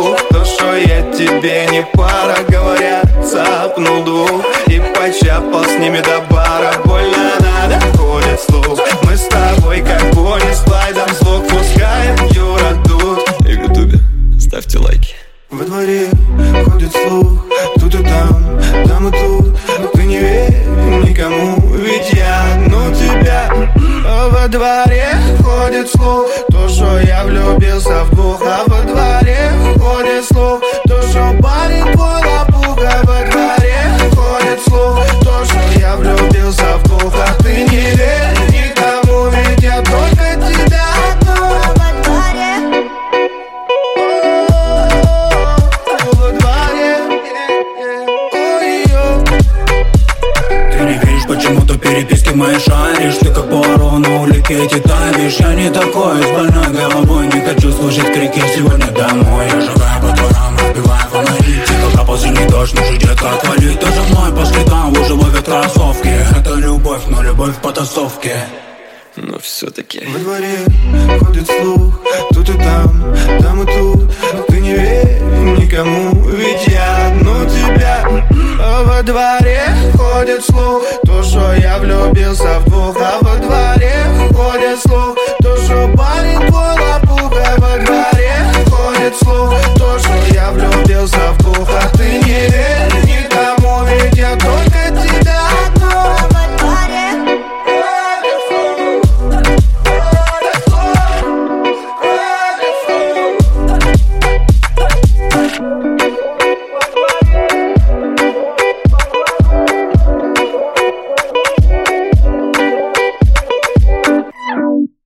слух. То, что я тебе не пара, говорят, цапнул двух и почапал с ними до бара. Больно надо, ходит слух. Мы с тобой как пони, слайдом звук пускаем, Юра тут. И в ютубе ставьте лайки. Во дворе ходит слух, тут и там и тут. Но ты не верь никому, ведь я одну тебя. Во дворе ходит слух, то, что я влюбился в двух. А во дворе ходит слух, то, что парень твой лопуха. Во дворе ходит слух, то, что я влюбился в двух. А ты не верь никому, ведь я только тебя одну. Во дворе, во дворе, ой-ой. Ты не видишь, почему-то переписки мои шаришь. Ты как Пуаро на улике титанишь. Я не такой, с больной головой. Не хочу слушать крики сегодня домой. Я шагаю по дворам, разбиваю фонари. Тихо капал синий дождь, ну же, детка, отвали. Ты за мной по следам, уже ловят кроссовки. Это любовь, но любовь в потасовке. Но все-таки во дворе ходит слух, тут и там и тут. Но ты не веришь